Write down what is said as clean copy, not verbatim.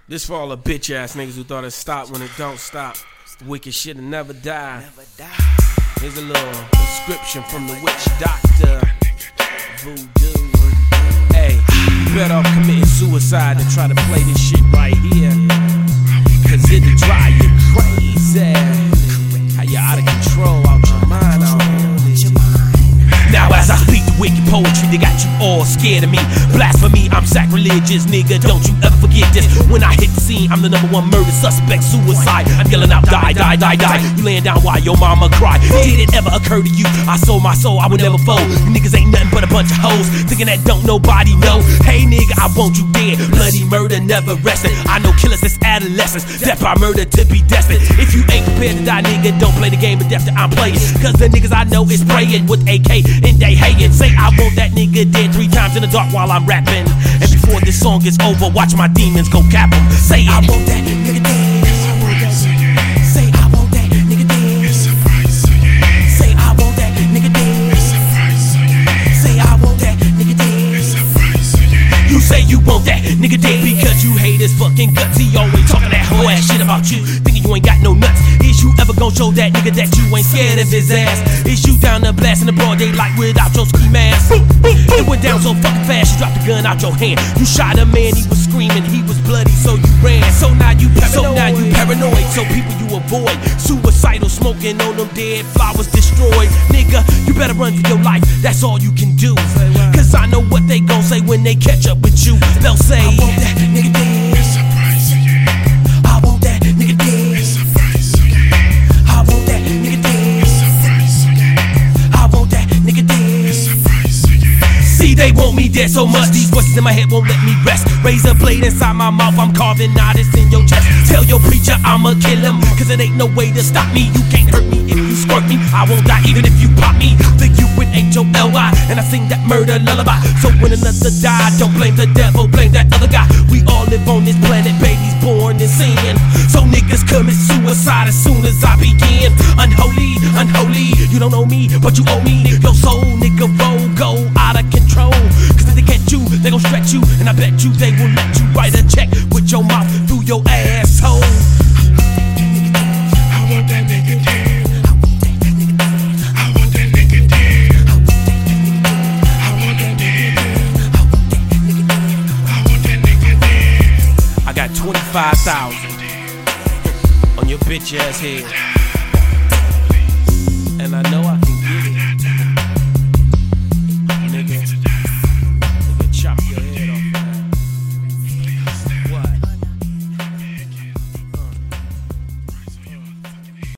This for all the bitch ass niggas who thought it stopped when it don't stop. Wicked shit'll never die. Here's a little description from the witch doctor. Voodoo. Hey, you better off committing suicide than try to play this shit right here. Cause it'll drive you crazy. How you out of control, out your mind, out here. Now as I speak the wicked poetry, they got you all scared of me. Blasphemy, I'm sacrilegious, nigga, don't you ever forget this. When I hit the scene, I'm the #1 murder suspect, suicide. I'm yelling out, die, die, die, die. You laying down while your mama cry. Did it ever occur to you? I sold my soul, I would never fold. You niggas ain't nothing but a bunch of hoes, thinking that don't nobody know. Hey nigga, I want you dead. Bloody murder never resting. I know killers that's adolescents, death by murder to be destined. If you ain't prepared to die, nigga, don't play the game of death that I'm playing. Cause the niggas I know is praying with AK and they hayin'. Say I want that nigga dead 3 times in the dark while I'm rapping. And before this song is over, watch my demons go cap him. Say I want that nigga dead. Say I want that nigga dead. Say I want that nigga dead. Say I want that nigga dead. You say you want that nigga dead because you hate his fucking guts. He always talking that whole ass shit about you, thinking you ain't got no nuts. Is you ever gon' show that nigga that you ain't scared of his ass? Is you down the blast in the broad daylight without your ski mask? It went down so fucking fast, you dropped the gun out your hand. You shot a man, he was screaming, he was bloody, so you ran. So now you paranoid, so people you avoid. Suicidal, smoking on them dead flowers destroyed. Nigga, you better run for your life, that's all you can do. Cause I know what they gon' say when they catch up with you. They'll say, I want that nigga dead. I want that nigga dead. I want that nigga dead. I want that nigga dead. See, they want me dead so much, these voices in my head won't let me rest. Razor blade inside my mouth, I'm carving artists in your chest. Tell your preacher I'ma kill him, cause it ain't no way to stop me. You can't hurt me if you squirt me, I won't die even if you pop me. The U with H-O-L-Y, and I sing that murder lullaby. So when another die, don't blame the devil, blame that other guy. We all live on this planet, babies born in sin. So niggas commit suicide as soon as I begin. Unholy, unholy, you don't know me, but you owe me. Your soul, nigga, roll, go out of control. Cause if they catch you, they gon' stretch you, and I bet you they will let you write a check with your mouth through your asshole. I want that nigga dead. I want that nigga dead. I want that nigga dead. I want that nigga dead. I got 25,000 on your bitch ass head.